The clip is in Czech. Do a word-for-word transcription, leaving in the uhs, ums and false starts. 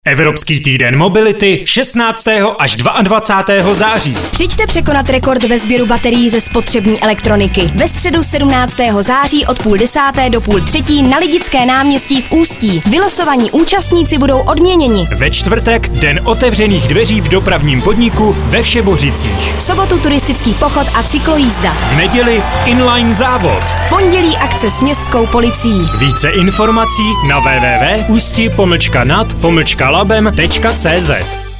Evropský týden mobility šestnáctého až dvacátého druhého září. Přijďte překonat rekord ve sběru baterií ze spotřební elektroniky. Ve středu sedmnáctého září od půl desáté do půl třetí na Lidické náměstí v Ústí. Vylosovaní účastníci budou odměněni. Ve čtvrtek den otevřených dveří v dopravním podniku ve Všebořicích. V sobotu turistický pochod a cyklojízda. V neděli inline závod. V pondělí akce s městskou policií. Více informací na w w w tečka ústi pomlčka nad pomlčka labem tečka cé zet.